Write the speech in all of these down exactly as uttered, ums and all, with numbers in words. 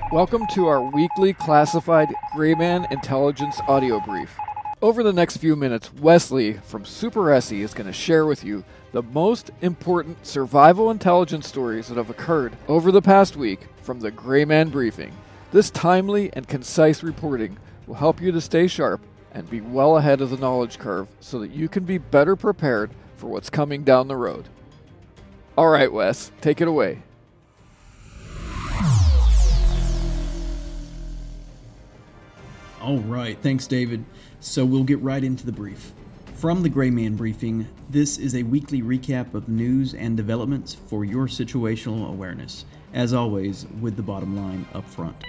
Welcome to our weekly classified Grayman Intelligence audio brief. Over the next few minutes, Wesley from Super Essie is going to share with you the most important survival intelligence stories that have occurred over the past week from the Grayman Briefing. This timely and concise reporting will help you to stay sharp and be well ahead of the knowledge curve so that you can be better prepared for what's coming down the road. All right, Wes, take it away. All right, thanks, David. So we'll get right into the brief. From the Grayman Briefing, this is a weekly recap of news and developments for your situational awareness, as always, with the bottom line up front.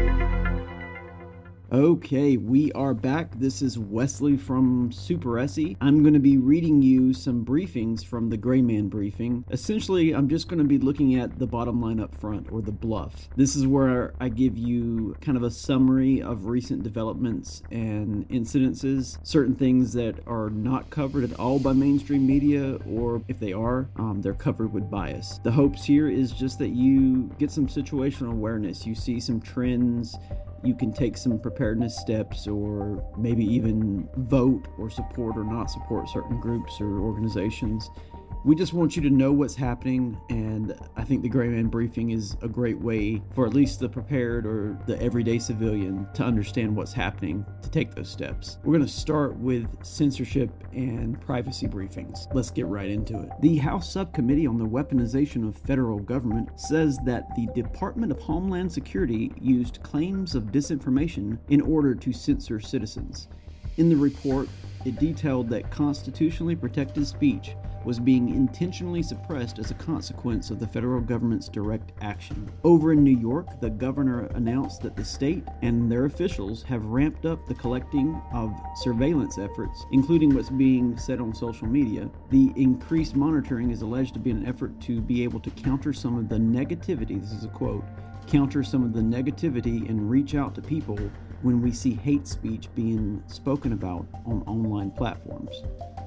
Okay, we are back. This is Wesley from Super Essie. I'm going to be reading you some briefings from the Grayman Briefing. Essentially, I'm just going to be looking at the bottom line up front, or the bluff. This is where I give you kind of a summary of recent developments and incidences, certain things that are not covered at all by mainstream media, or if they are, um, they're covered with bias. The hopes here is just that you get some situational awareness. You see some trends. You can take some preparedness steps, or maybe even vote or support or not support certain groups or organizations. We just want you to know what's happening, and I think the Grayman Briefing is a great way for at least the prepared or the everyday civilian to understand what's happening, to take those steps. We're going to start with censorship and privacy briefings. Let's get right into it. The House Subcommittee on the Weaponization of Federal Government says that the Department of Homeland Security used claims of disinformation in order to censor citizens. In the report, it detailed that constitutionally protected speech was being intentionally suppressed as a consequence of the federal government's direct action. Over in New York, the governor announced that the state and their officials have ramped up the collecting of surveillance efforts, including what's being said on social media. The increased monitoring is alleged to be an effort to be able to counter some of the negativity, this is a quote, counter some of the negativity and reach out to people when we see hate speech being spoken about on online platforms.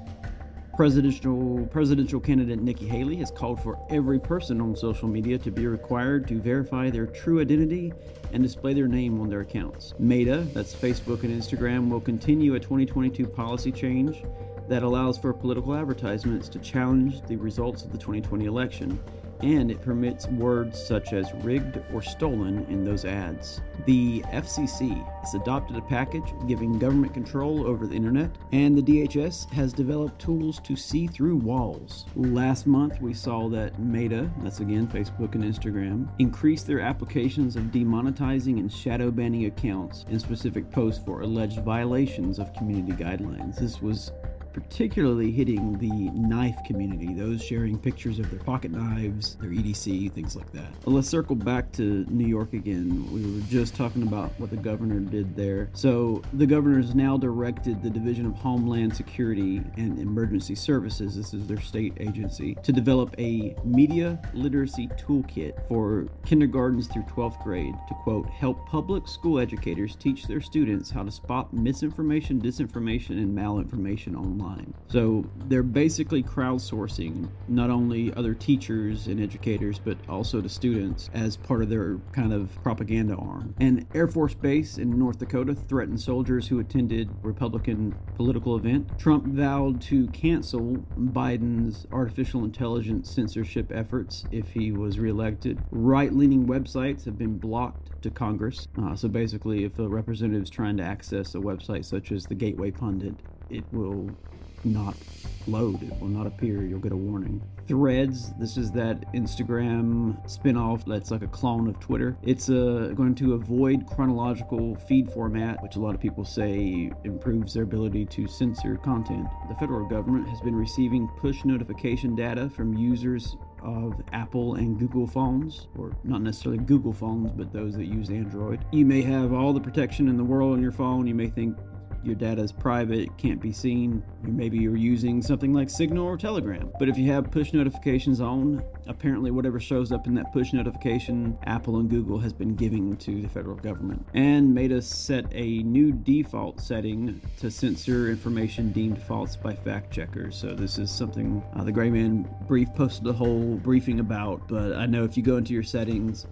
Presidential presidential candidate Nikki Haley has called for every person on social media to be required to verify their true identity and display their name on their accounts. Meta, that's Facebook and Instagram, will continue a twenty twenty-two policy change that allows for political advertisements to challenge the results of the twenty twenty election, and it permits words such as rigged or stolen in those ads. The F C C has adopted a package giving government control over the internet, and the D H S has developed tools to see through walls. Last month, we saw that Meta, that's again Facebook and Instagram, increased their applications of demonetizing and shadow banning accounts in specific posts for alleged violations of community guidelines. This was particularly hitting the knife community, those sharing pictures of their pocket knives, their E D C, things like that. Well, let's circle back to New York again. We were just talking about what the governor did there. So the governor has now directed the Division of Homeland Security and Emergency Services, this is their state agency, to develop a media literacy toolkit for kindergartens through twelfth grade to, quote, help public school educators teach their students how to spot misinformation, disinformation, and malinformation online. So they're basically crowdsourcing not only other teachers and educators, but also the students as part of their kind of propaganda arm. An Air Force base in North Dakota threatened soldiers who attended Republican political event. Trump vowed to cancel Biden's artificial intelligence censorship efforts if he was reelected. Right-leaning websites have been blocked to Congress. Uh, so basically, if a representative is trying to access a website such as the Gateway Pundit, it will not load, it will not appear, you'll get a warning. Threads, this is that Instagram spin-off that's like a clone of Twitter. It's uh, going to avoid chronological feed format, which a lot of people say improves their ability to censor content. The federal government has been receiving push notification data from users of Apple and Google phones, or not necessarily Google phones, but those that use Android. You may have all the protection in the world on your phone. You may think your data is private, can't be seen. Maybe you're using something like Signal or Telegram. But if you have push notifications on, apparently whatever shows up in that push notification, Apple and Google has been giving to the federal government. And Meta set a new default setting to censor information deemed false by fact checkers. So this is something uh, the Grayman Brief posted a whole briefing about, but I know if you go into your settings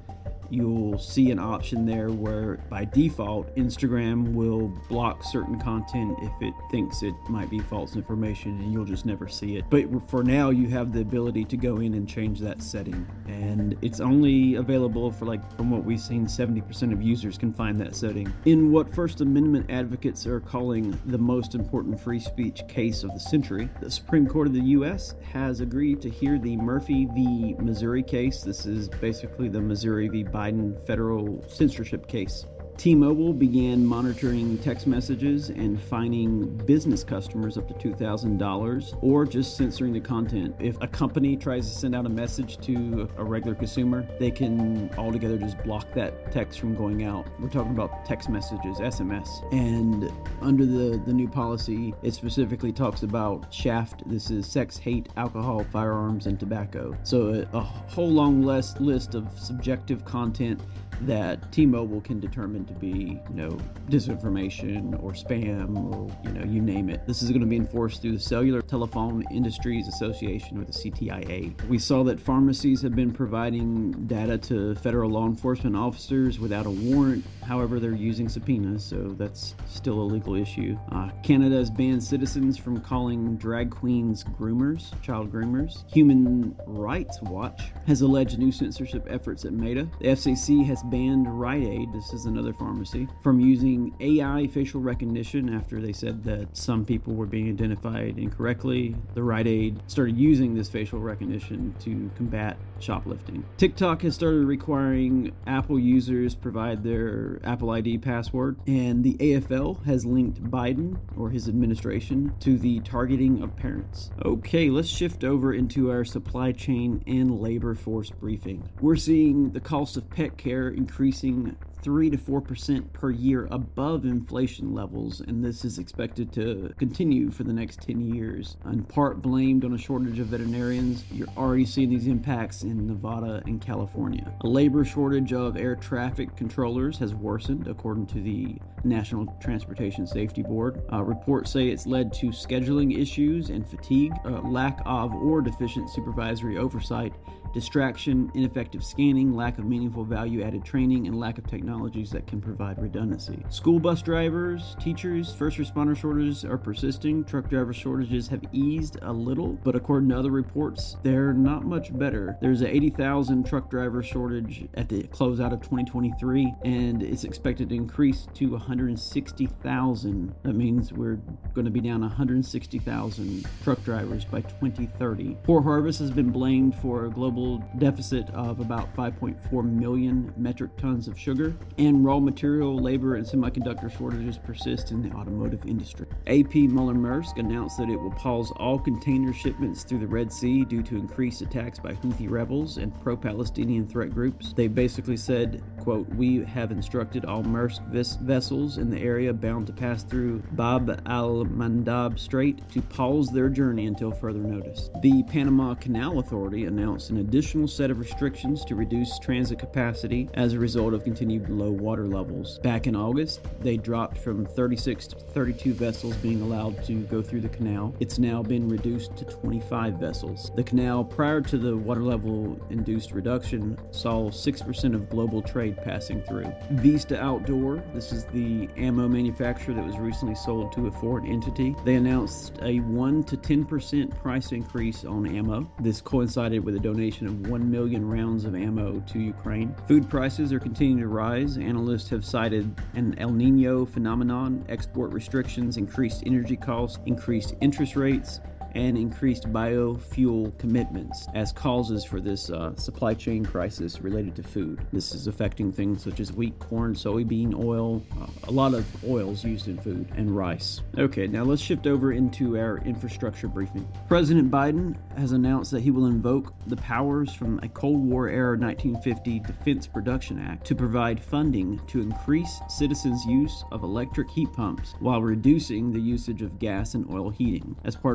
you'll see an option there where by default, Instagram will block certain content if it thinks it might be false information, and you'll just never see it. But for now, you have the ability to go in and change that setting. And it's only available for, like, from what we've seen, seventy percent of users can find that setting. In what First Amendment advocates are calling the most important free speech case of the century, the Supreme Court of the U S has agreed to hear the Murphy v. Missouri case. This is basically the Missouri v. Biden federal censorship case. T-Mobile began monitoring text messages and fining business customers up to two thousand dollars, or just censoring the content. If a company tries to send out a message to a regular consumer, they can altogether just block that text from going out. We're talking about text messages, S M S. And under the, the new policy, it specifically talks about SHAFT. This is sex, hate, alcohol, firearms, and tobacco. So a, a whole long list, list of subjective content that T-Mobile can determine to be, you know, disinformation or spam or, you know, you name it. This is going to be enforced through the Cellular Telephone Industries Association, or the C T I A. We saw that pharmacies have been providing data to federal law enforcement officers without a warrant. However, they're using subpoenas, so that's still a legal issue. Uh, Canada has banned citizens from calling drag queens groomers, child groomers. Human Rights Watch has alleged new censorship efforts at Meta. The F C C has banned Rite Aid, this is another pharmacy, from using A I facial recognition after they said that some people were being identified incorrectly. The Rite Aid started using this facial recognition to combat shoplifting. TikTok has started requiring Apple users provide their Apple I D password, and the A F L has linked Biden or his administration to the targeting of parents. Okay, let's shift over into our supply chain and labor force briefing. We're seeing the cost of pet care increasing three to four percent per year above inflation levels, and this is expected to continue for the next ten years. In part blamed on a shortage of veterinarians, you're already seeing these impacts in Nevada and California. A labor shortage of air traffic controllers has worsened, according to the National Transportation Safety Board. Uh, reports say it's led to scheduling issues and fatigue, uh, lack of or deficient supervisory oversight, distraction, ineffective scanning, lack of meaningful value-added training, and lack of technologies that can provide redundancy. School bus drivers, teachers, first responder shortages are persisting. Truck driver shortages have eased a little, but according to other reports, they're not much better. There's an eighty thousand truck driver shortage at the closeout of twenty twenty-three, and it's expected to increase to one hundred sixty thousand. That means we're going to be down one hundred sixty thousand truck drivers by twenty thirty. Poor harvest has been blamed for a global deficit of about five point four million metric tons of sugar, and raw material, labor, and semiconductor shortages persist in the automotive industry. A P Moller-Maersk announced that it will pause all container shipments through the Red Sea due to increased attacks by Houthi rebels and pro-Palestinian threat groups. They basically said, quote, "We have instructed all Maersk ves- vessels in the area bound to pass through Bab al-Mandab Strait to pause their journey until further notice." The Panama Canal Authority announced an additional set of restrictions to reduce transit capacity as a result of continued low water levels. Back in August, they dropped from thirty-six to thirty-two vessels being allowed to go through the canal. It's now been reduced to twenty-five vessels. The canal, prior to the water level induced reduction, saw six percent of global trade passing through. Vista Outdoor, this is the ammo manufacturer that was recently sold to a foreign entity. They announced a one to ten percent price increase on ammo. This coincided with a donation of one million rounds of ammo to Ukraine. Food prices are continuing to rise. Analysts have cited an El Nino phenomenon, export restrictions, increased energy costs, increased interest rates, and increased biofuel commitments as causes for this uh, supply chain crisis related to food. This is affecting things such as wheat, corn, soybean oil, uh, a lot of oils used in food, and rice. Okay, now let's shift over into our infrastructure briefing. President Biden has announced that he will invoke the powers from a Cold War-era nineteen fifty Defense Production Act to provide funding to increase citizens' use of electric heat pumps while reducing the usage of gas and oil heating. As part of the administration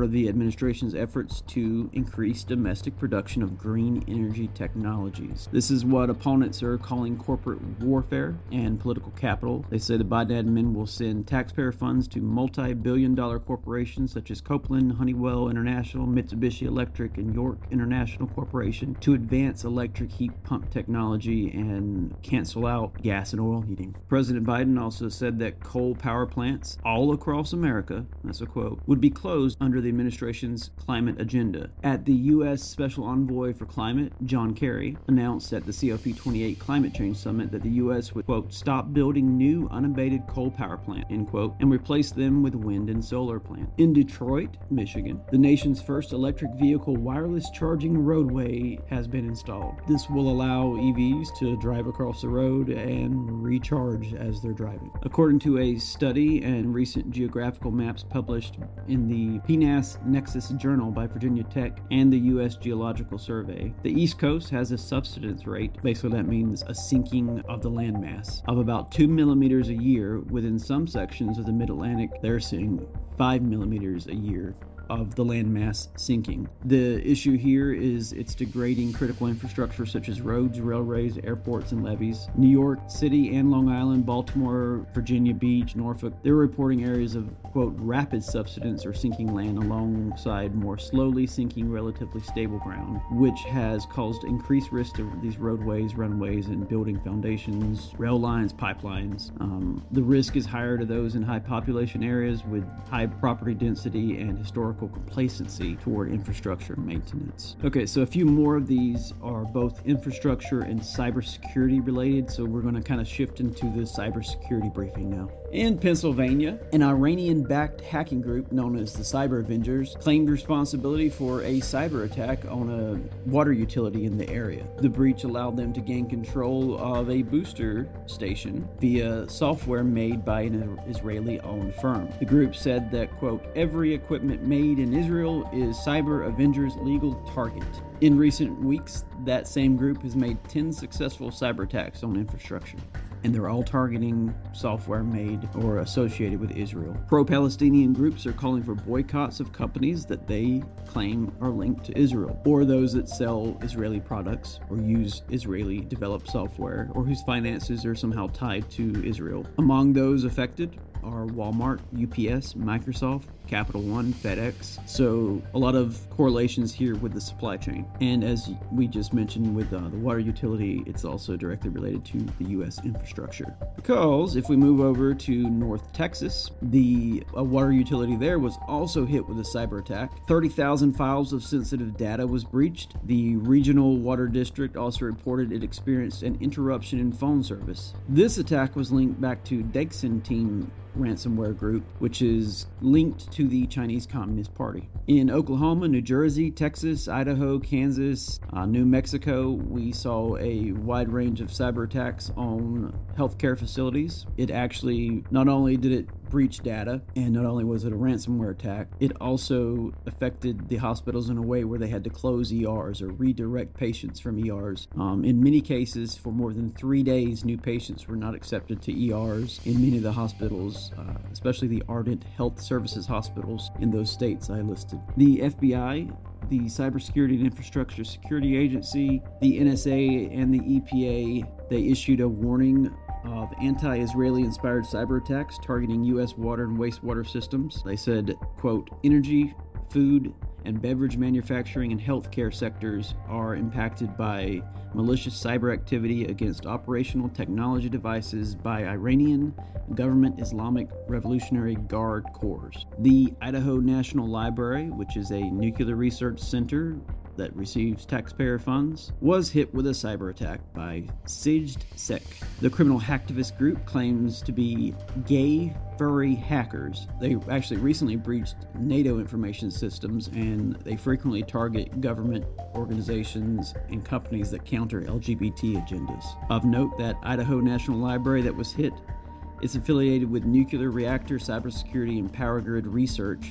administration's efforts to increase domestic production of green energy technologies. This is what opponents are calling corporate warfare and political capital. They say the Biden admin will send taxpayer funds to multi-billion dollar corporations such as Copeland, Honeywell International, Mitsubishi Electric, and York International Corporation to advance electric heat pump technology and cancel out gas and oil heating. President Biden also said that coal power plants all across America, that's a quote, would be closed under the administration's climate agenda. At the U S Special Envoy for Climate, John Kerry, announced at the C O P twenty-eight Climate Change Summit that the U S would, quote, stop building new unabated coal power plants, end quote, and replace them with wind and solar plants. In Detroit, Michigan, the nation's first electric vehicle wireless charging roadway has been installed. This will allow E Vs to drive across the road and recharge as they're driving. According to a study and recent geographical maps published in the P N A S Nexus Journal by Virginia Tech and the U S Geological Survey, the East Coast has a subsidence rate, basically that means a sinking of the landmass, of about two millimeters a year. Within some sections of the Mid-Atlantic, they're seeing five millimeters a year of the landmass sinking. The issue here is it's degrading critical infrastructure such as roads, railways, airports, and levees. New York City and Long Island, Baltimore, Virginia Beach, Norfolk, they're reporting areas of, quote, rapid subsidence or sinking land alongside more slowly sinking, relatively stable ground, which has caused increased risk to these roadways, runways, and building foundations, rail lines, pipelines. Um, the risk is higher to those in high population areas with high property density and historical complacency toward infrastructure maintenance. Okay, so a few more of these are both infrastructure and cybersecurity related, so we're going to kind of shift into the cybersecurity briefing now. In Pennsylvania, an Iranian-backed hacking group known as the Cyber Avengers claimed responsibility for a cyber attack on a water utility in the area. The breach allowed them to gain control of a booster station via software made by an Israeli-owned firm. The group said that, quote, every equipment made in Israel is Cyber Avengers' legal target. In recent weeks, that same group has made ten successful cyber attacks on infrastructure, and they're all targeting software made or associated with Israel. Pro-Palestinian groups are calling for boycotts of companies that they claim are linked to Israel, or those that sell Israeli products or use Israeli-developed software, or whose finances are somehow tied to Israel. Among those affected are Walmart, U P S, Microsoft, Capital One, FedEx. So a lot of correlations here with the supply chain. And as we just mentioned with uh, the water utility, it's also directly related to the U S infrastructure. Because if we move over to North Texas, the uh, water utility there was also hit with a cyber attack. thirty thousand files of sensitive data was breached. The regional water district also reported it experienced an interruption in phone service. This attack was linked back to Dexon Team ransomware group, which is linked to the Chinese Communist Party. In Oklahoma, New Jersey, Texas, Idaho, Kansas, uh, New Mexico, we saw a wide range of cyber attacks on healthcare facilities. It actually, not only did it breach data, and not only was it a ransomware attack, it also affected the hospitals in a way where they had to close E Rs or redirect patients from E Rs. Um, in many cases, for more than three days, new patients were not accepted to E Rs in many of the hospitals, uh, especially the Ardent Health Services hospitals in those states I listed. The F B I, the Cybersecurity and Infrastructure Security Agency, the N S A, and the E P A, they issued a warning of anti-Israeli inspired cyber attacks targeting U S water and wastewater systems. They said, quote, energy, food, and beverage manufacturing and healthcare sectors are impacted by malicious cyber activity against operational technology devices by Iranian government Islamic Revolutionary Guard Corps. The Idaho National Library, which is a nuclear research center that receives taxpayer funds, was hit with a cyber attack by SIGDSEC. The criminal hacktivist group claims to be gay furry hackers. They actually recently breached NATO information systems, and they frequently target government organizations and companies that counter L G B T agendas. Of note, that Idaho National Library that was hit is affiliated with nuclear reactor cybersecurity and power grid research,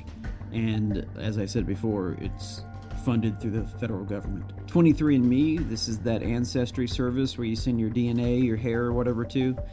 and as I said before, it's funded through the federal government. twenty-three and me, this is that ancestry service where you send your D N A, your hair, or whatever to.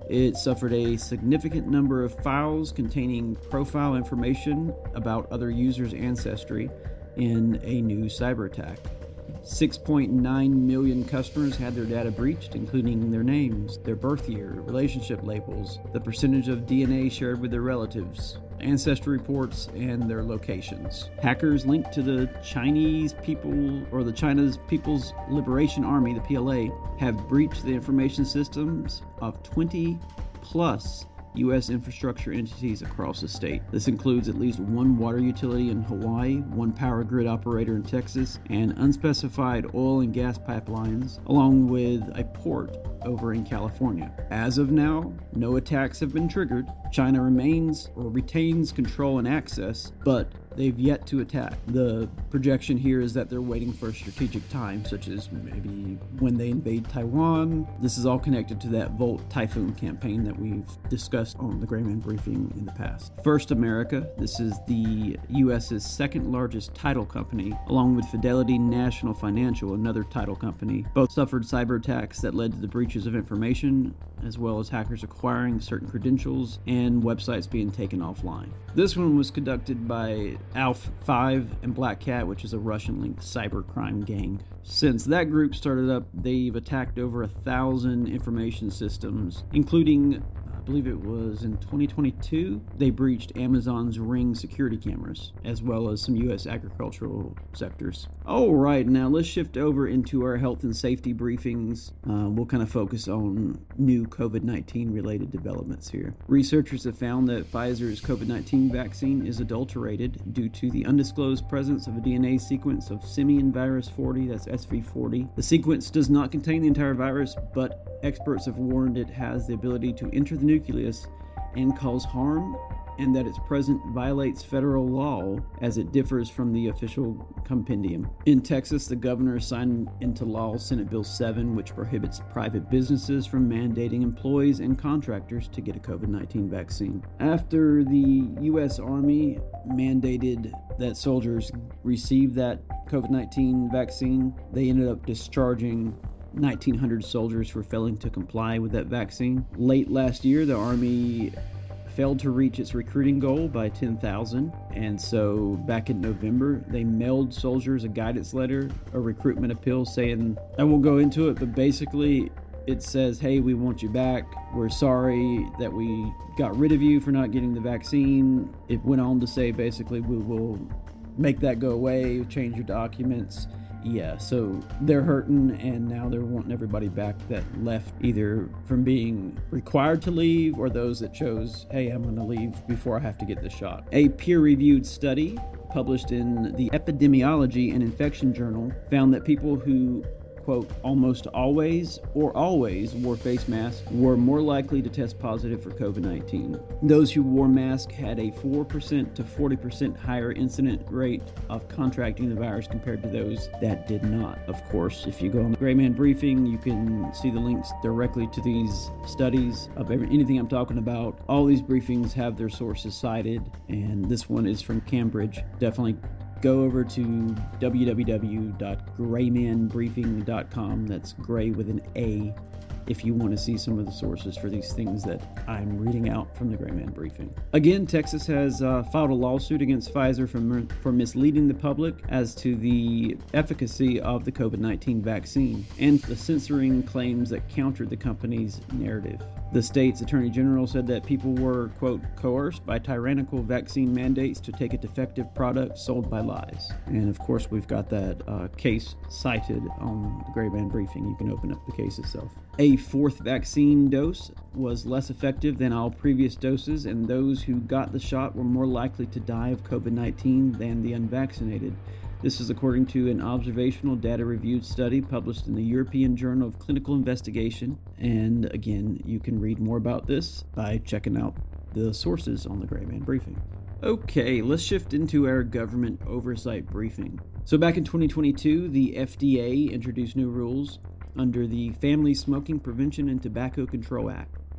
It suffered a significant number of files containing profile information about other users' ancestry in a new cyber attack. six point nine million customers had their data breached, including their names, their birth year, relationship labels, the percentage of D N A shared with their relatives, ancestry reports, and their locations. Hackers linked to the Chinese people or the China's People's Liberation Army, the P L A, have breached the information systems of twenty plus U S infrastructure entities across the state. This includes at least one water utility in Hawaii, one power grid operator in Texas, and unspecified oil and gas pipelines, along with a port over in California. As of now, no attacks have been triggered. China remains or retains control and access, but they've yet to attack. The projection here is that they're waiting for a strategic time, such as maybe when they invade Taiwan. This is all connected to that Volt Typhoon campaign that we've discussed on the Gray Man Briefing in the past. First America, this is the U S's second largest title company, along with Fidelity National Financial, another title company. Both suffered cyber attacks that led to the breaches of information, as well as hackers acquiring certain credentials and websites being taken offline. This one was conducted by Alpha five and Black Cat, which is a Russian-linked cybercrime gang. Since that group started up, they've attacked over a thousand information systems, including, I believe it was in twenty twenty-two, they breached Amazon's Ring security cameras, as well as some U S agricultural sectors. All right, now let's shift over into our health and safety briefings. Uh, we'll kind of focus on new COVID nineteen related developments here. Researchers have found that Pfizer's COVID nineteen vaccine is adulterated due to the undisclosed presence of a D N A sequence of simian virus forty, that's S V forty. The sequence does not contain the entire virus, but experts have warned it has the ability to enter the nucleus and cause harm, and that its presence violates federal law as it differs from the official compendium. In Texas, the governor signed into law Senate Bill seven, which prohibits private businesses from mandating employees and contractors to get a COVID nineteen vaccine. After the U S Army mandated that soldiers receive that COVID nineteen vaccine, they ended up discharging nineteen hundred soldiers for failing to comply with that vaccine. Late last year, the Army failed to reach its recruiting goal by ten thousand, and so back in November, they mailed soldiers a guidance letter, a recruitment appeal saying, I won't go into it, but basically it says, hey, we want you back. We're sorry that we got rid of you for not getting the vaccine. It went on to say, basically, we will make that go away, change your documents. Yeah, so they're hurting, and now they're wanting everybody back that left, either from being required to leave or those that chose, hey, I'm going to leave before I have to get the shot. A peer-reviewed study published in the Epidemiology and Infection Journal found that people who, quote, almost always or always wore face masks were more likely to test positive for COVID nineteen. Those who wore masks had a four percent to forty percent higher incident rate of contracting the virus compared to those that did not. Of course, if you go on the Gray Man Briefing, you can see the links directly to these studies of every, anything I'm talking about. All these briefings have their sources cited, and this one is from Cambridge. Definitely go over to w w w dot gray man briefing dot com. That's gray with an A, if you want to see some of the sources for these things that I'm reading out from the Gray Man Briefing. Again, Texas has uh, filed a lawsuit against Pfizer for, for misleading the public as to the efficacy of the COVID nineteen vaccine and the censoring claims that countered the company's narrative. The state's attorney general said that people were, quote, coerced by tyrannical vaccine mandates to take a defective product sold by lies. And of course, we've got that uh, case cited on the Gray Man Briefing. You can open up the case itself. A fourth vaccine dose was less effective than all previous doses, and those who got the shot were more likely to die of COVID nineteen than the unvaccinated. This is according to an observational data reviewed study published in the European Journal of Clinical Investigation. And again, you can read more about this by checking out the sources on the Gray Man Briefing. Okay, let's shift into our government oversight briefing. So back in twenty twenty-two, the F D A introduced new rules under the Family Smoking Prevention and Tobacco Control Act.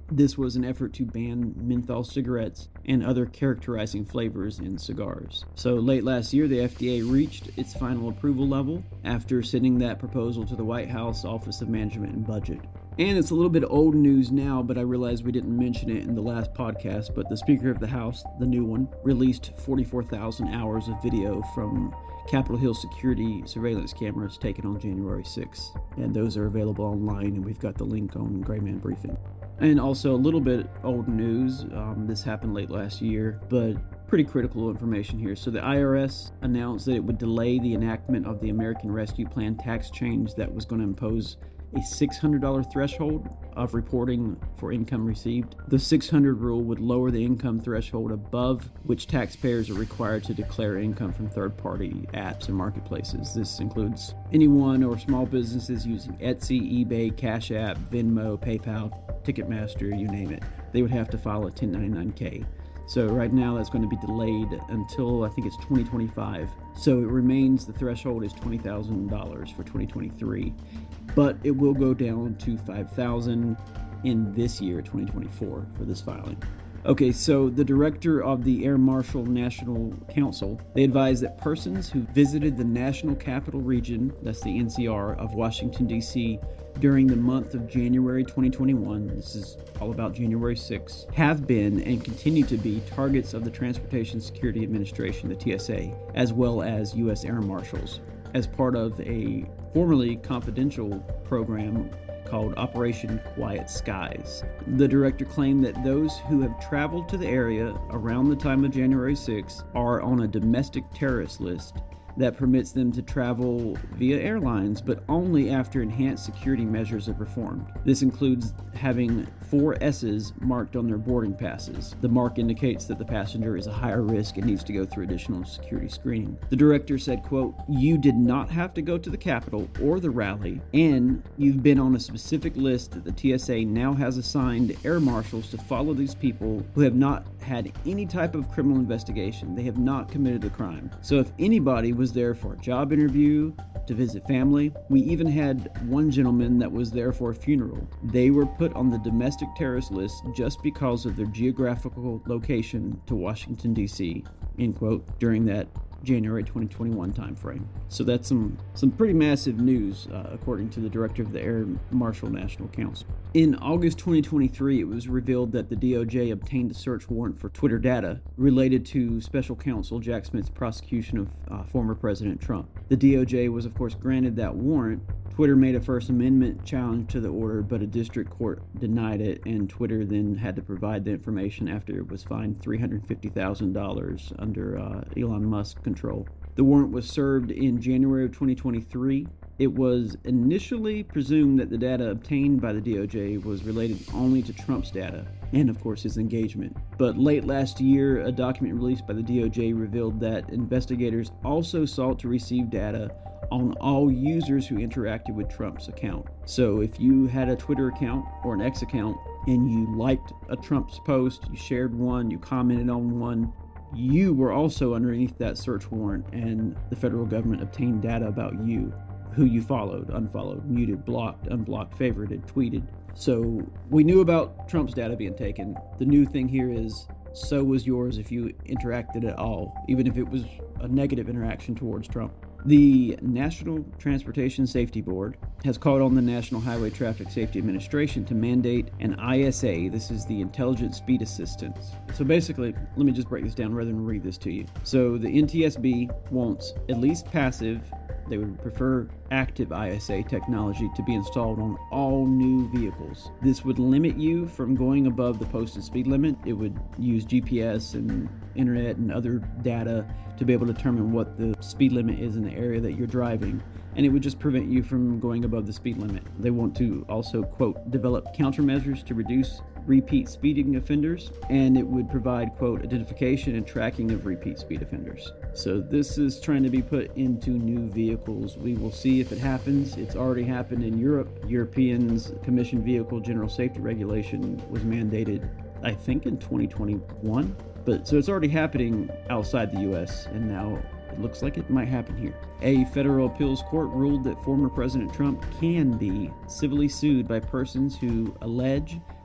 This was an effort to ban menthol cigarettes and other characterizing flavors in cigars. So late last year, the F D A reached its final approval level after sending that proposal to the White House Office of Management and Budget. And it's a little bit old news now, but I realized we didn't mention it in the last podcast, but the Speaker of the House, the new one, released forty-four thousand hours of video from Capitol Hill security surveillance cameras taken on January sixth. And those are available online, and we've got the link on Gray Man Briefing. And also a little bit old news, um, this happened late last year, but pretty critical information here. So the I R S announced that it would delay the enactment of the American Rescue Plan tax change that was going to impose a six hundred dollars threshold of reporting for income received. The six hundred rule would lower the income threshold above which taxpayers are required to declare income from third-party apps and marketplaces. This includes anyone or small businesses using Etsy, eBay, Cash App, Venmo, PayPal, Ticketmaster, you name it. They would have to file a ten ninety-nine K. So right now that's going to be delayed until I think it's twenty twenty-five. So it remains, the threshold is twenty thousand dollars for twenty twenty-three, but it will go down to five thousand dollars in this year, twenty twenty-four, for this filing. Okay, so the director of the Air Marshal National Council, they advised that persons who visited the National Capital Region, that's the N C R, of Washington, D C, during the month of January twenty twenty-one, this is all about January sixth, have been and continue to be targets of the Transportation Security Administration, the T S A, as well as U S Air Marshals, as part of a formerly confidential program called Operation Quiet Skies. The director claimed that those who have traveled to the area around the time of January sixth are on a domestic terrorist list that permits them to travel via airlines, but only after enhanced security measures are performed. This includes having four S's marked on their boarding passes. The mark indicates that the passenger is a higher risk and needs to go through additional security screening. The director said, quote, "You did not have to go to the Capitol or the rally, and you've been on a specific list that the T S A now has assigned air marshals to follow these people who have not had any type of criminal investigation. They have not committed a crime. So if anybody was there for a job interview, to visit family, we even had one gentleman that was there for a funeral. They were put on the domestic terrorist list just because of their geographical location to Washington, D C, end quote, during that January twenty twenty-one timeframe." So that's some, some pretty massive news, uh, according to the director of the Air Marshal National Council. In August twenty twenty-three, it was revealed that the D O J obtained a search warrant for Twitter data related to Special Counsel Jack Smith's prosecution of uh, former President Trump. The D O J was, of course, granted that warrant. Twitter made a First Amendment challenge to the order, but a district court denied it, and Twitter then had to provide the information after it was fined three hundred fifty thousand dollars under uh, Elon Musk control. The warrant was served in January of twenty twenty-three. It was initially presumed that the data obtained by the D O J was related only to Trump's data, and of course his engagement. But late last year, a document released by the D O J revealed that investigators also sought to receive data on all users who interacted with Trump's account. So if you had a Twitter account or an X account and you liked a Trump's post, you shared one, you commented on one, you were also underneath that search warrant, and the federal government obtained data about you, who you followed, unfollowed, muted, blocked, unblocked, favorited, tweeted. So we knew about Trump's data being taken. The new thing here is, so was yours if you interacted at all, even if it was a negative interaction towards Trump. The National Transportation Safety Board has called on the National Highway Traffic Safety Administration to mandate an I S A. This is the Intelligent Speed Assistance. So basically, let me just break this down rather than read this to you. So the N T S B wants at least passive, they would prefer active I S A technology to be installed on all new vehicles. This would limit you from going above the posted speed limit. It would use G P S and internet and other data to be able to determine what the speed limit is in the area that you're driving, and it would just prevent you from going above the speed limit. They want to also, quote, develop countermeasures to reduce repeat speeding offenders, and it would provide, quote, identification and tracking of repeat speed offenders. So this is trying to be put into new vehicles. We will see if it happens. It's already happened in Europe. Europeans' Commission Vehicle General Safety Regulation was mandated, I think, in twenty twenty-one. But so it's already happening outside the U S, and now it looks like it might happen here. A federal appeals court ruled that former President Trump can be civilly sued by persons who allege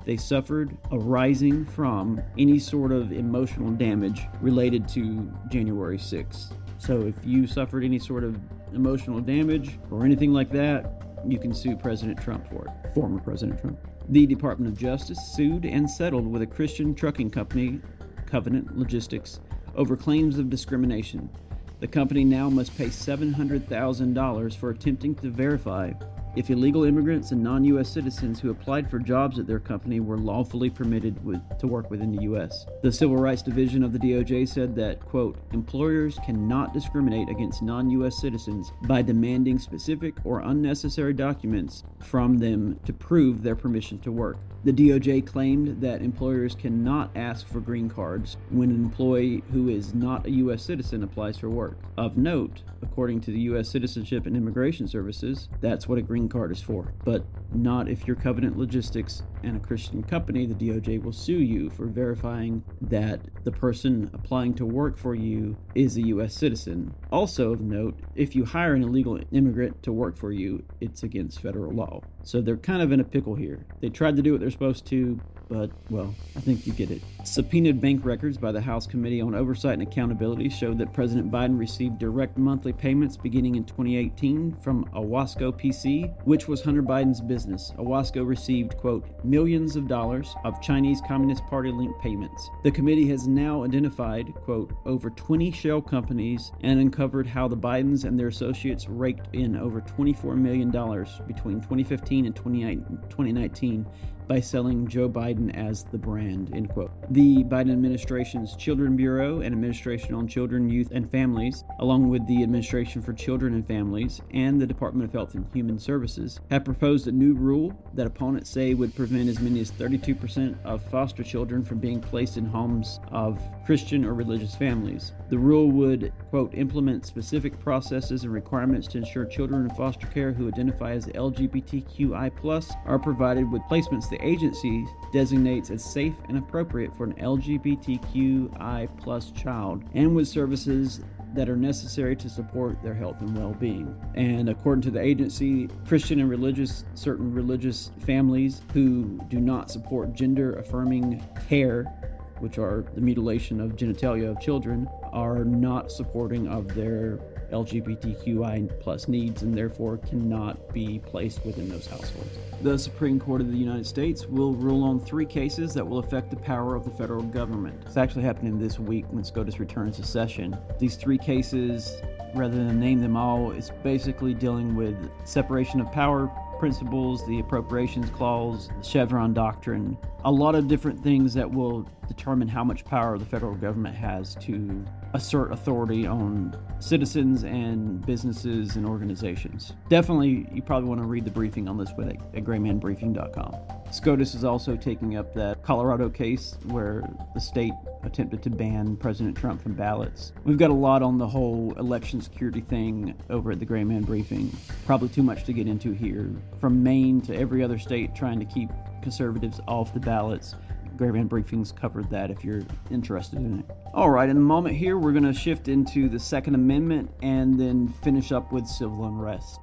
they suffered arising from any sort of emotional damage related to January sixth. So if you suffered any sort of emotional damage or anything like that, you can sue President Trump for it, former President Trump. The Department of Justice sued and settled with a Christian trucking company, Covenant Logistics, over claims of discrimination. The company now must pay seven hundred thousand dollars for attempting to verify if illegal immigrants and non-U S citizens who applied for jobs at their company were lawfully permitted with, to work within the U S. The Civil Rights Division of the D O J said that, quote, employers cannot discriminate against non-U S citizens by demanding specific or unnecessary documents from them to prove their permission to work. The D O J claimed that employers cannot ask for green cards when an employee who is not a U S citizen applies for work. Of note, according to the U S Citizenship and Immigration Services, that's what a green card is for, but not if you're Covenant Logistics and a Christian company. The D O J will sue you for verifying that the person applying to work for you is a U S citizen. Also of note, if you hire an illegal immigrant to work for you, it's against federal law. So they're kind of in a pickle here. They tried to do what they're supposed to, but, well, I think you get it. Subpoenaed bank records by the House Committee on Oversight and Accountability showed that President Biden received direct monthly payments beginning in twenty eighteen from Owasco P C, which was Hunter Biden's business. Owasco received, quote, millions of dollars of Chinese Communist Party-linked payments. The committee has now identified, quote, over twenty shell companies and uncovered how the Bidens and their associates raked in over twenty-four million dollars between twenty fifteen and twenty nineteen by selling Joe Biden as the brand, end quote. The Biden administration's Children Bureau and Administration on Children, Youth, and Families, along with the Administration for Children and Families and the Department of Health and Human Services, have proposed a new rule that opponents say would prevent as many as thirty-two percent of foster children from being placed in homes of Christian or religious families. The rule would, quote, implement specific processes and requirements to ensure children in foster care who identify as L G B T Q I plus are provided with placements the agency designates as safe and appropriate for an L G B T Q I plus child, and with services that are necessary to support their health and well-being. And according to the agency, Christian and religious, certain religious families who do not support gender-affirming care, which are the mutilation of genitalia of children, are not supporting of their L G B T Q I plus needs and therefore cannot be placed within those households. The Supreme Court of the United States will rule on three cases that will affect the power of the federal government. It's actually happening this week when SCOTUS returns to session. These three cases, rather than name them all, it's basically dealing with separation of power principles, the appropriations clause, the Chevron doctrine, a lot of different things that will determine how much power the federal government has to assert authority on citizens and businesses and organizations. Definitely, you probably want to read the briefing on this with at gray man briefing dot com. SCOTUS is also taking up that Colorado case where the state attempted to ban President Trump from ballots. We've got a lot on the whole election security thing over at the Gray Man Briefing. Probably too much to get into here. From Maine to every other state trying to keep conservatives off the ballots. Gray Man Briefing's covered that if you're interested in it. All right, in a moment here, we're going to shift into the Second Amendment and then finish up with civil unrest.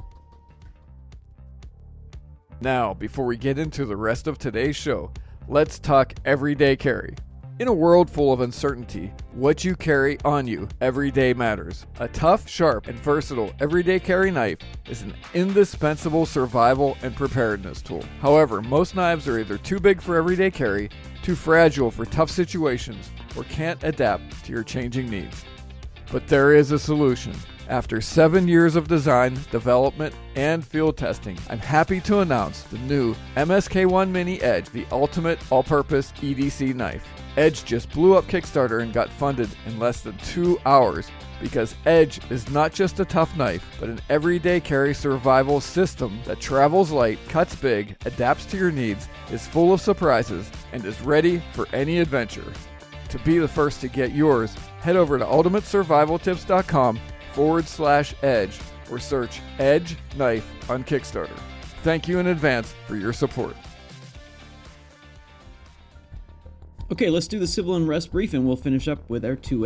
Now, before we get into the rest of today's show, let's talk everyday carry. In a world full of uncertainty, what you carry on you every day matters. A tough, sharp, and versatile everyday carry knife is an indispensable survival and preparedness tool. However, most knives are either too big for everyday carry, too fragile for tough situations, or can't adapt to your changing needs. But there is a solution. After seven years of design, development, and field testing, I'm happy to announce the new M S K one Mini Edge, the ultimate all-purpose E D C knife. Edge just blew up Kickstarter and got funded in less than two hours because Edge is not just a tough knife, but an everyday carry survival system that travels light, cuts big, adapts to your needs, is full of surprises, and is ready for any adventure. To be the first to get yours, head over to ultimate survival tips dot com forward slash edge or search Edge Knife on Kickstarter. Thank you in advance for your support. Okay, let's do the civil unrest brief and we'll finish up with our two A.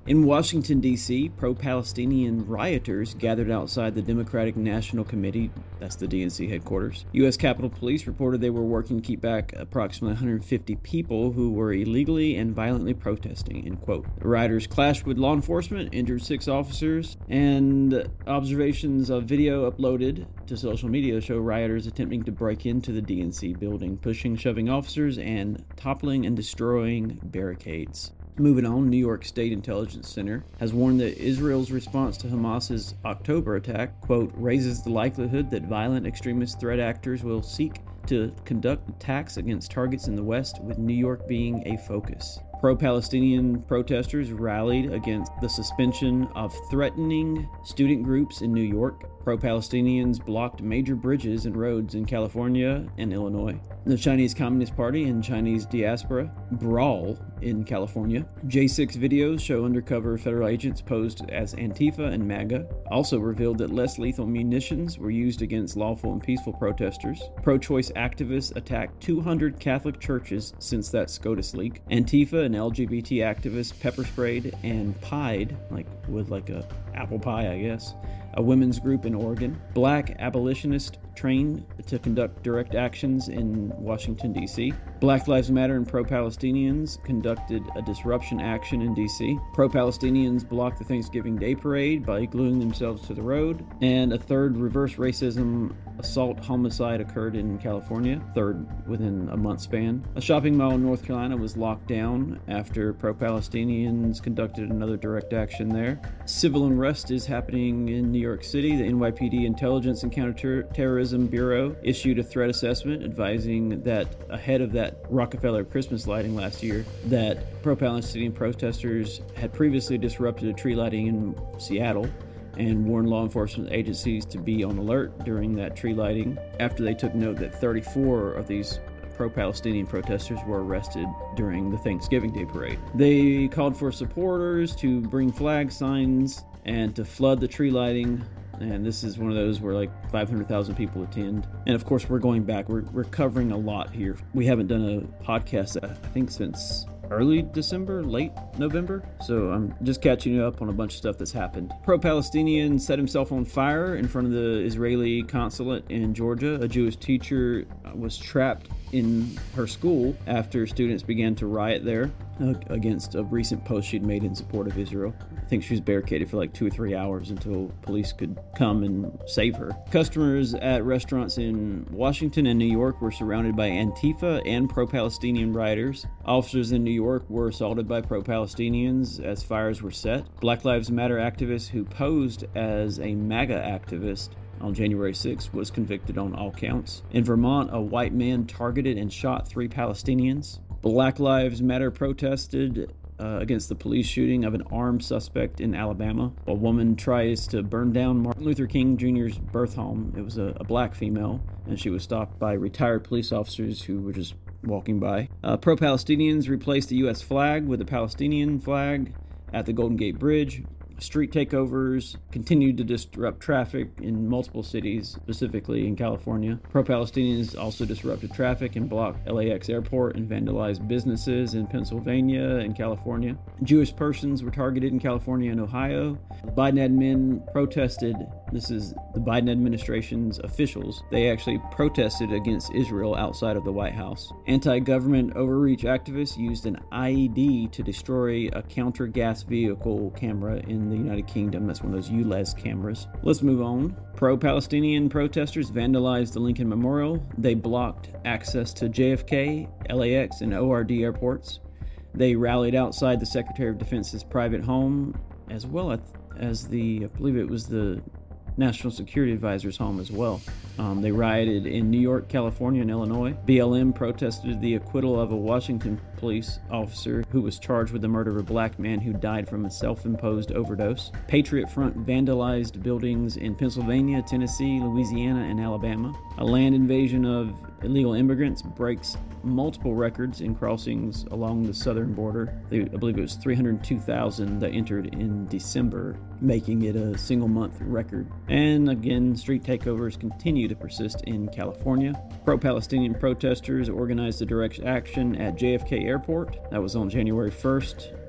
In Washington, D C, pro-Palestinian rioters gathered outside the Democratic National Committee, that's the D N C headquarters. U S Capitol Police reported they were working to keep back approximately one hundred fifty people who were illegally and violently protesting, end quote. The rioters clashed with law enforcement, injured six officers, and observations of video uploaded to social media show rioters attempting to break into the D N C building, pushing, shoving officers, and toppling and destroying barricades. Moving on, New York State Intelligence Center has warned that Israel's response to Hamas's October attack, quote, raises the likelihood that violent extremist threat actors will seek to conduct attacks against targets in the West, with New York being a focus. Pro-Palestinian protesters rallied against the suspension of threatening student groups in New York. Pro-Palestinians blocked major bridges and roads in California and Illinois. The Chinese Communist Party and Chinese diaspora brawl in California. J six videos show undercover federal agents posed as Antifa and MAGA. Also revealed that less lethal munitions were used against lawful and peaceful protesters. Pro-choice activists attacked two hundred Catholic churches since that SCOTUS leak. Antifa and L G B T activists pepper sprayed and pied, like with like a apple pie, I guess, a women's group in Oregon. Black abolitionists trained to conduct direct actions in Washington, D C. Black Lives Matter and pro-Palestinians conducted a disruption action in D C. Pro-Palestinians blocked the Thanksgiving Day parade by gluing themselves to the road. And a third reverse racism assault homicide occurred in California, third within a month span. A shopping mall in North Carolina was locked down after pro-Palestinians conducted another direct action there. Civil unrest is happening in New York City. The N Y P D Intelligence and Counterterrorism Bureau issued a threat assessment advising that ahead of that Rockefeller Christmas lighting last year, that pro-Palestinian protesters had previously disrupted a tree lighting in Seattle and warned law enforcement agencies to be on alert during that tree lighting after they took note that thirty-four of these pro-Palestinian protesters were arrested during the Thanksgiving Day parade. They called for supporters to bring flag signs and to flood the tree lighting. And this is one of those where like five hundred thousand people attend. And of course, we're going back. We're, we're covering a lot here. We haven't done a podcast, I think, since early December, late November. So I'm just catching you up on a bunch of stuff that's happened. Pro-Palestinian set himself on fire in front of the Israeli consulate in Georgia. A Jewish teacher was trapped in her school after students began to riot there uh, against a recent post she'd made in support of Israel. I think she was barricaded for like two or three hours until police could come and save her. Customers at restaurants in Washington and New York were surrounded by Antifa and pro-Palestinian rioters. Officers in New York were assaulted by pro-Palestinians as fires were set. Black Lives Matter activist who posed as a MAGA activist on January sixth was convicted on all counts. In Vermont, a white man targeted and shot three Palestinians. Black Lives Matter protested Uh, against the police shooting of an armed suspect in Alabama. A woman tries to burn down Martin Luther King Junior's birth home. It was a, a black female, and she was stopped by retired police officers who were just walking by. Uh, Pro-Palestinians replaced the U S flag with the Palestinian flag at the Golden Gate Bridge. Street takeovers continued to disrupt traffic in multiple cities, specifically in California. Pro-Palestinians also disrupted traffic and blocked L A X airport and vandalized businesses in Pennsylvania and California. Jewish persons were targeted in California and Ohio. The Biden admin protested. This is the Biden administration's officials. They actually protested against Israel outside of the White House. Anti-government overreach activists used an I E D to destroy a counter-gas vehicle camera in the United Kingdom. That's one of those U L E S cameras. Let's move on. Pro-Palestinian protesters vandalized the Lincoln Memorial. They blocked access to J F K, L A X, and O R D airports. They rallied outside the Secretary of Defense's private home, as well as the, I believe it was the National Security Advisor's home as well. Um, they rioted in New York, California, and Illinois. B L M protested the acquittal of a Washington police officer who was charged with the murder of a black man who died from a self-imposed overdose. Patriot Front vandalized buildings in Pennsylvania, Tennessee, Louisiana, and Alabama. A land invasion of illegal immigrants breaks multiple records in crossings along the southern border. They, I believe it was three hundred two thousand that entered in December, making it a single month record. And again, street takeovers continue to persist in California. Pro-Palestinian protesters organized a direct action at J F K Airport. That was on January first.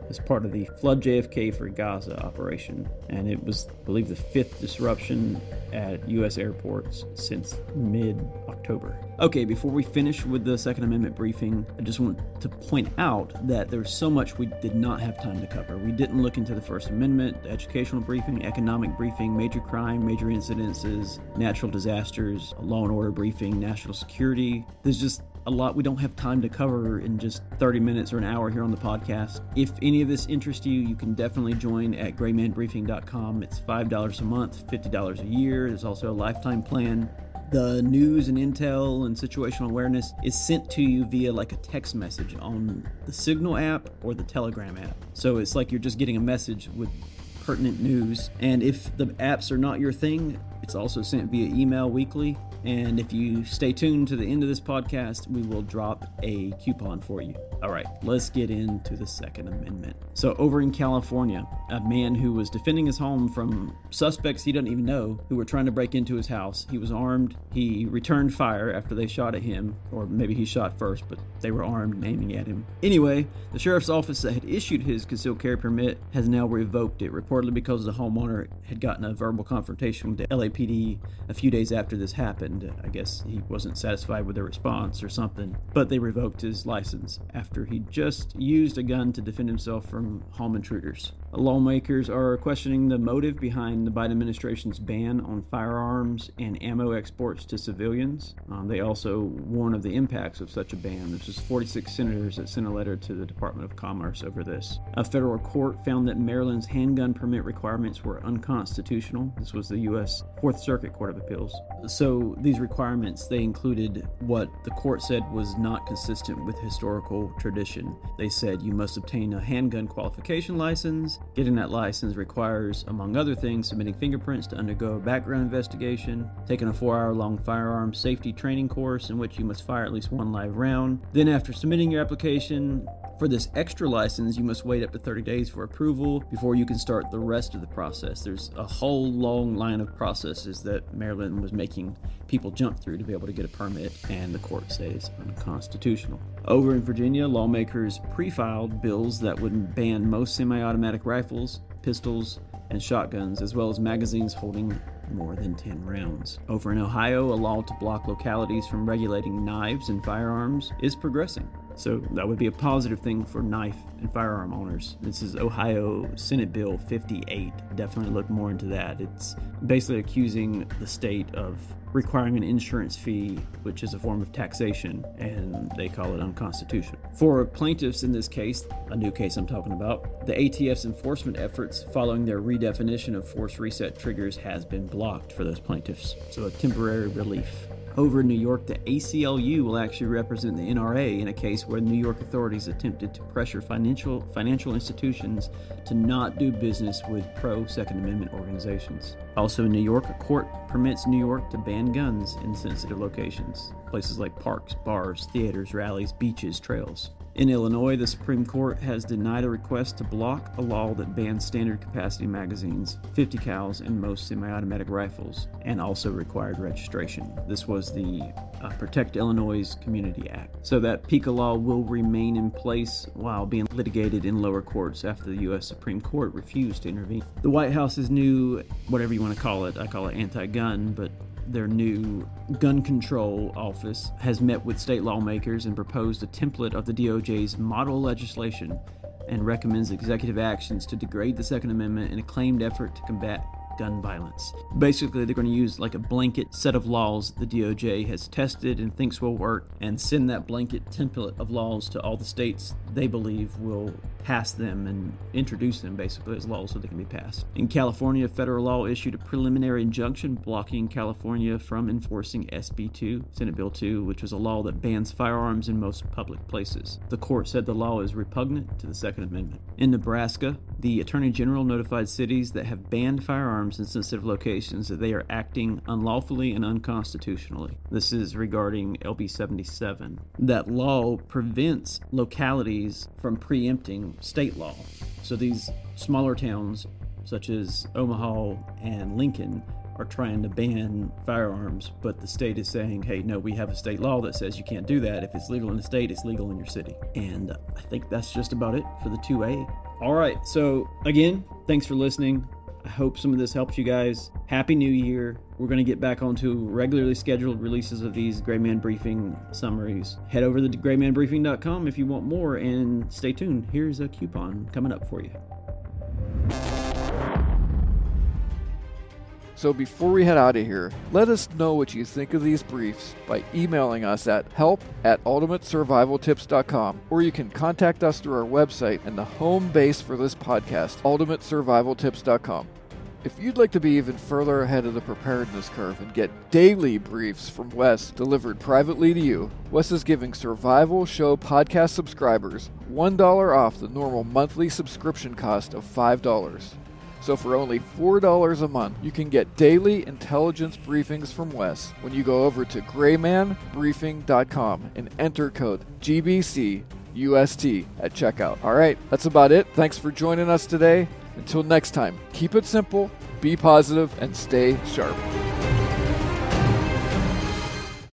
as part of the Flood J F K for Gaza operation, and it was, I believe, the fifth disruption at U S airports since mid-October. Okay, before we finish with the Second Amendment briefing, I just want to point out that there's so much we did not have time to cover. We didn't look into the First Amendment, the educational briefing, economic briefing, major crime, major incidences, natural disasters, law and order briefing, national security. There's just a lot we don't have time to cover in just thirty minutes or an hour here on the podcast. If any of this interests you, you can definitely join at gray man briefing dot com. It's five dollars a month, fifty dollars a year. There's also a lifetime plan. The news and intel and situational awareness is sent to you via like a text message on the Signal app or the Telegram app. So it's like you're just getting a message with pertinent news. And if the apps are not your thing, it's also sent via email weekly. And if you stay tuned to the end of this podcast, we will drop a coupon for you. All right, let's get into the Second Amendment. So over in California, a man who was defending his home from suspects he doesn't even know who were trying to break into his house. He was armed. He returned fire after they shot at him, or maybe he shot first, but they were armed and aiming at him. Anyway, the sheriff's office that had issued his concealed carry permit has now revoked it, reportedly because the homeowner had gotten a verbal confrontation with the L A P D a few days after this happened. I guess he wasn't satisfied with their response or something, but they revoked his license after he just used a gun to defend himself from home intruders. Lawmakers are questioning the motive behind the Biden administration's ban on firearms and ammo exports to civilians. Um, they also warn of the impacts of such a ban. There's just forty-six senators that sent a letter to the Department of Commerce over this. A federal court found that Maryland's handgun permit requirements were unconstitutional. This was the U S Fourth Circuit Court of Appeals. So these requirements, they included what the court said was not consistent with historical tradition. They said you must obtain a handgun qualification license. Getting that license requires, among other things, submitting fingerprints to undergo a background investigation, taking a four-hour-long firearm safety training course in which you must fire at least one live round. Then after submitting your application for this extra license, you must wait up to thirty days for approval before you can start the rest of the process. There's a whole long line of processes that Maryland was making people jump through to be able to get a permit, and the court says unconstitutional. Over in Virginia, lawmakers pre-filed bills that would ban most semi-automatic rifles, pistols, and shotguns, as well as magazines holding more than ten rounds. Over in Ohio, a law to block localities from regulating knives and firearms is progressing. So that would be a positive thing for knife and firearm owners. This is Ohio Senate Bill fifty-eight. Definitely look more into that. It's basically accusing the state of requiring an insurance fee, which is a form of taxation, and they call it unconstitutional. For plaintiffs in this case, a new case I'm talking about, the A T F's enforcement efforts following their redefinition of force reset triggers has been blocked for those plaintiffs. So a temporary relief. Over in New York, the A C L U will actually represent the N R A in a case where New York authorities attempted to pressure financial financial institutions to not do business with pro-Second Amendment organizations. Also in New York, a court permits New York to ban guns in sensitive locations, places like parks, bars, theaters, rallies, beaches, trails. In Illinois, the Supreme Court has denied a request to block a law that bans standard capacity magazines, fifty cals, and most semi-automatic rifles, and also required registration. This was the uh, Protect Illinois Community Act. So that PICA law will remain in place while being litigated in lower courts after the U S Supreme Court refused to intervene. The White House's new, whatever you want to call it, I call it anti-gun, but their new gun control office has met with state lawmakers and proposed a template of the D O J's model legislation and recommends executive actions to degrade the Second Amendment in a claimed effort to combat gun violence. Basically, they're going to use like a blanket set of laws the D O J has tested and thinks will work, and send that blanket template of laws to all the states they believe will pass them and introduce them basically as laws so they can be passed. In California, federal law issued a preliminary injunction blocking California from enforcing S B two, Senate Bill two, which was a law that bans firearms in most public places. The court said the law is repugnant to the Second Amendment. In Nebraska, the Attorney General notified cities that have banned firearms in sensitive locations that they are acting unlawfully and unconstitutionally. This is regarding L B seventy-seven. That law prevents localities from preempting state law. So these smaller towns, such as Omaha and Lincoln, are trying to ban firearms, but the state is saying, hey, no, we have a state law that says you can't do that. If it's legal in the state, it's legal in your city. And I think that's just about it for the two A. All right, so again, thanks for listening. I hope some of this helps you guys. Happy New Year. We're going to get back onto regularly scheduled releases of these Gray Man Briefing summaries. Head over to gray man briefing dot com if you want more, and stay tuned. Here's a coupon coming up for you. So before we head out of here, let us know what you think of these briefs by emailing us at help at ultimate survival tips dot com, or you can contact us through our website and the home base for this podcast, ultimate survival tips dot com. If you'd like to be even further ahead of the preparedness curve and get daily briefs from Wes delivered privately to you, Wes is giving Survival Show podcast subscribers one dollar off the normal monthly subscription cost of five dollars. So for only four dollars a month, you can get daily intelligence briefings from Wes when you go over to gray man briefing dot com and enter code G B C U S T at checkout. All right, that's about it. Thanks for joining us today. Until next time, keep it simple, be positive, and stay sharp.